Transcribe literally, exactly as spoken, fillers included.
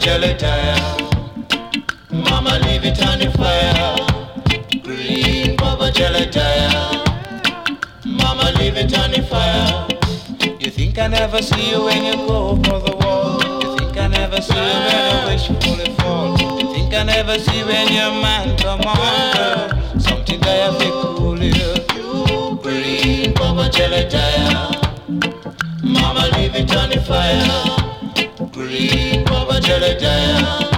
Gelataya. Mama leave it on the fire. Green Baba Gelataya. Mama leave it on the fire. You think I never see you when you go for the wall. You think I never see you when I wish you fully fall. You think I never see when your man come on, girl. Something that I feel cool here. You green Baba Gelataya. Mama leave it on the fire. Green Baba Gelataya.